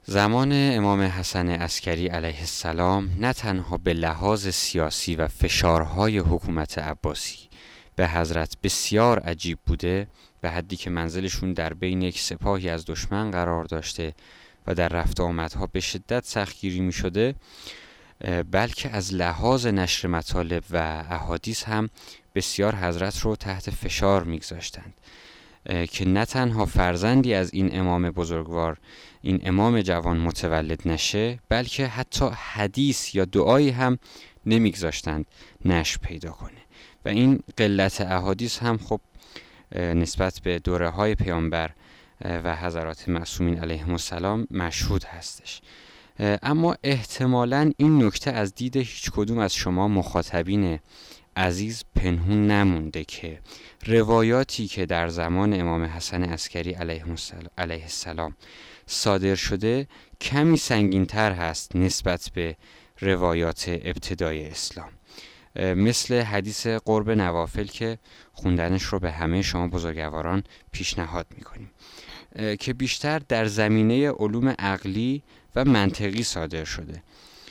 زمان امام حسن عسکری علیه السلام نه تنها به لحاظ سیاسی و فشارهای حکومت عباسی به حضرت بسیار عجیب بوده، به حدی که منزلشون در بین یک سپاهی از دشمن قرار داشته و در رفت آمدها به شدت سختگیری می شده، بلکه از لحاظ نشر مطالب و احادیث هم بسیار حضرت رو تحت فشار می گذاشتند که نه تنها فرزندی از این امام بزرگوار، این امام جوان متولد نشه، بلکه حتی حدیث یا دعایی هم نمیگذاشتند نشر پیدا کنه. و این قلت احادیث هم خب نسبت به دوره های پیامبر و حضرات معصومین علیهم السلام مشهود هستش. اما احتمالاً این نکته از دید هیچ کدوم از شما مخاطبین عزیز پنهون نمونده که روایاتی که در زمان امام حسن عسکری علیه السلام صادر شده کمی سنگین‌تر هست نسبت به روایات ابتدای اسلام، مثل حدیث قرب نوافل که خوندنش رو به همه شما بزرگواران پیشنهاد میکنیم، که بیشتر در زمینه علوم عقلی و منطقی صادر شده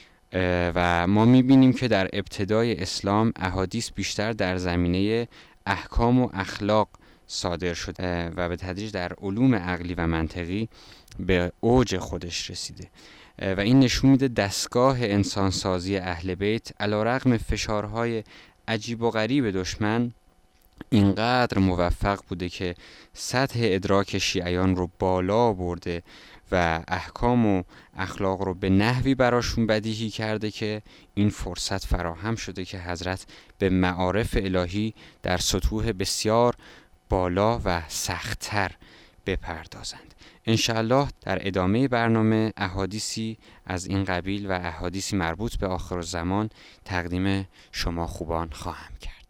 و ما میبینیم که در ابتدای اسلام احادیث بیشتر در زمینه احکام و اخلاق صادر شده و به تدریج در علوم عقلی و منطقی به اوج خودش رسیده و این نشون میده دستگاه انسانسازی اهل بیت علیرغم فشارهای عجیب و غریب دشمن اینقدر موفق بوده که سطح ادراک شیعیان رو بالا برده و احکام و اخلاق رو به نحوی براشون بدیهی کرده که این فرصت فراهم شده که حضرت به معارف الهی در سطوح بسیار بالا و سخت‌تر بپردازند. انشاءالله در ادامه برنامه احادیثی از این قبیل و احادیثی مربوط به آخرالزمان تقدیم شما خوبان خواهم کرد.